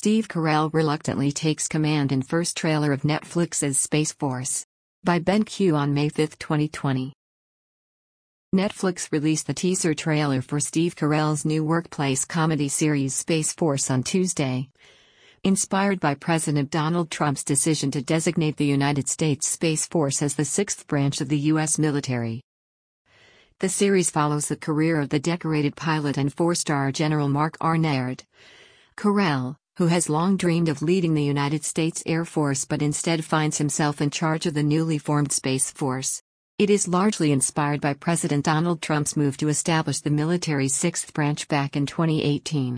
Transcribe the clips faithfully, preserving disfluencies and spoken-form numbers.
Steve Carell reluctantly takes command in first trailer of Netflix's Space Force. By Ben Q on May fifth, twenty twenty. Netflix released the teaser trailer for Steve Carell's new workplace comedy series Space Force on Tuesday. Inspired by President Donald Trump's decision to designate the United States Space Force as the sixth branch of the U S military. The series follows the career of the decorated pilot and four-star General Mark Arnaert. Carell, who has long dreamed of leading the United States Air Force but instead finds himself in charge of the newly formed Space Force. It is largely inspired by President Donald Trump's move to establish the military's sixth branch back in twenty eighteen.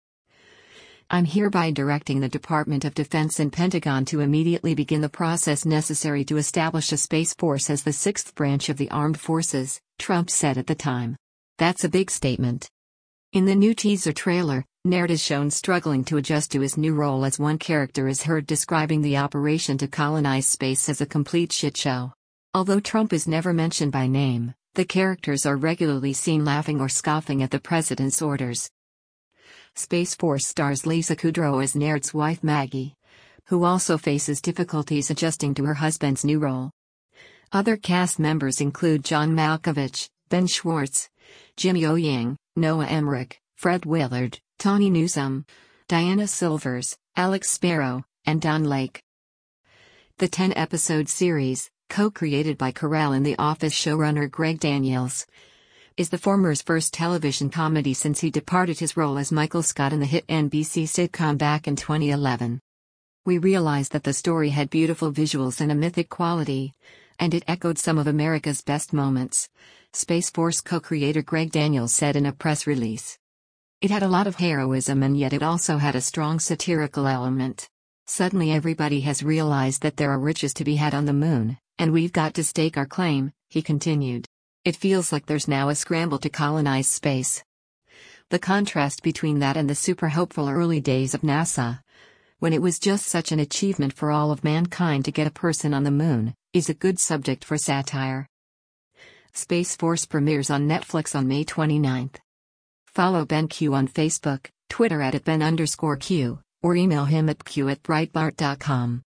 I'm hereby directing the Department of Defense and Pentagon to immediately begin the process necessary to establish a Space Force as the sixth branch of the armed forces, Trump said at the time. That's a big statement. In the new teaser trailer, Naird is shown struggling to adjust to his new role as one character is heard describing the operation to colonize space as a complete shit show. Although Trump is never mentioned by name, the characters are regularly seen laughing or scoffing at the president's orders. Space Force stars Lisa Kudrow as Naird's wife Maggie, who also faces difficulties adjusting to her husband's new role. Other cast members include John Malkovich, Ben Schwartz, Jimmy O. Yang, Noah Emmerich, Fred Willard, Tawny Newsome, Diana Silvers, Alex Sparrow, and Don Lake. The ten-episode series, co-created by Carell and The Office showrunner Greg Daniels, is the former's first television comedy since he departed his role as Michael Scott in the hit N B C sitcom back in twenty eleven. We realized that the story had beautiful visuals and a mythic quality, and it echoed some of America's best moments, Space Force co-creator Greg Daniels said in a press release. It had a lot of heroism and yet it also had a strong satirical element. Suddenly everybody has realized that there are riches to be had on the moon, and we've got to stake our claim, he continued. It feels like there's now a scramble to colonize space. The contrast between that and the super hopeful early days of NASA, when it was just such an achievement for all of mankind to get a person on the moon, is a good subject for satire. Space Force premieres on Netflix on May twenty-ninth. Follow Ben Q on Facebook, Twitter at Ben underscore Q, or email him at q at breitbart dot com.